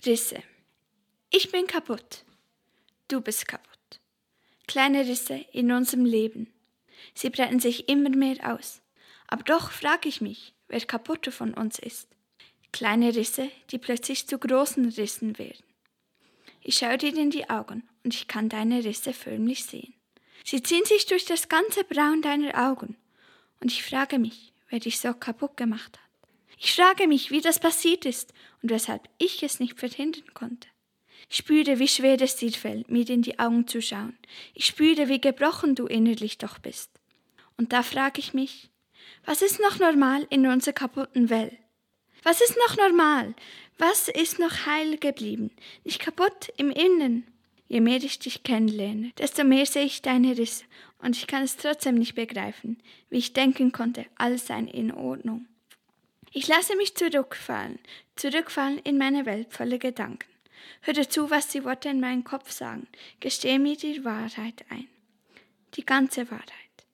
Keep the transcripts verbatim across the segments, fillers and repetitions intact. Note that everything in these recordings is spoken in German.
Risse. Ich bin kaputt. Du bist kaputt. Kleine Risse in unserem Leben. Sie breiten sich immer mehr aus. Aber doch frage ich mich, wer kaputter von uns ist. Kleine Risse, die plötzlich zu großen Rissen werden. Ich schaue dir in die Augen und ich kann deine Risse förmlich sehen. Sie ziehen sich durch das ganze Braun deiner Augen. Und ich frage mich, wer dich so kaputt gemacht hat. Ich frage mich, wie das passiert ist und weshalb ich es nicht verhindern konnte. Ich spüre, wie schwer es dir fällt, mir in die Augen zu schauen. Ich spüre, wie gebrochen du innerlich doch bist. Und da frage ich mich, was ist noch normal in unserer kaputten Welt? Was ist noch normal? Was ist noch heil geblieben? Nicht kaputt im Inneren. Je mehr ich dich kennenlerne, desto mehr sehe ich deine Risse und ich kann es trotzdem nicht begreifen, wie ich denken konnte, alles sei in Ordnung. Ich lasse mich zurückfallen, zurückfallen in meine Welt voller Gedanken. Höre zu, was die Worte in meinem Kopf sagen. Gestehe mir die Wahrheit ein. Die ganze Wahrheit.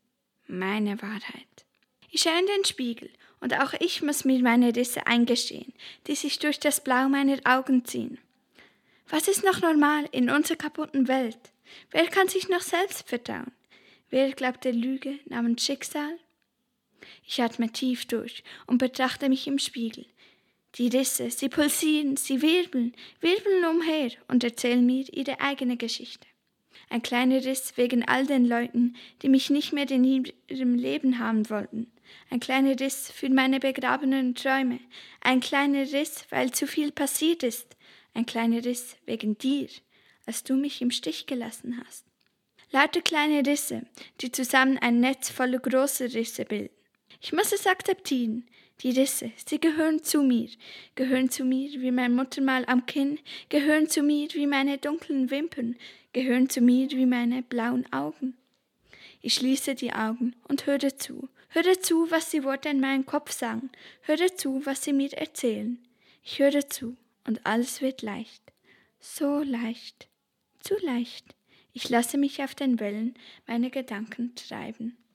Meine Wahrheit. Ich schaue in den Spiegel und auch ich muss mir meine Risse eingestehen, die sich durch das Blau meiner Augen ziehen. Was ist noch normal in unserer kaputten Welt? Wer kann sich noch selbst vertrauen? Wer glaubt der Lüge namens Schicksal? Ich atme tief durch und betrachte mich im Spiegel. Die Risse, sie pulsieren, sie wirbeln, wirbeln umher und erzählen mir ihre eigene Geschichte. Ein kleiner Riss wegen all den Leuten, die mich nicht mehr in ihrem Leben haben wollten. Ein kleiner Riss für meine begrabenen Träume. Ein kleiner Riss, weil zu viel passiert ist. Ein kleiner Riss wegen dir, als du mich im Stich gelassen hast. Lauter kleine Risse, die zusammen ein Netz voller großer Risse bilden. Ich muss es akzeptieren. Die Risse, sie gehören zu mir, gehören zu mir wie mein Muttermal am Kinn, gehören zu mir wie meine dunklen Wimpern, gehören zu mir wie meine blauen Augen. Ich schließe die Augen und höre zu, höre zu, was die Worte in meinem Kopf sagen, höre zu, was sie mir erzählen. Ich höre zu und alles wird leicht, so leicht, zu leicht. Ich lasse mich auf den Wellen meiner Gedanken treiben.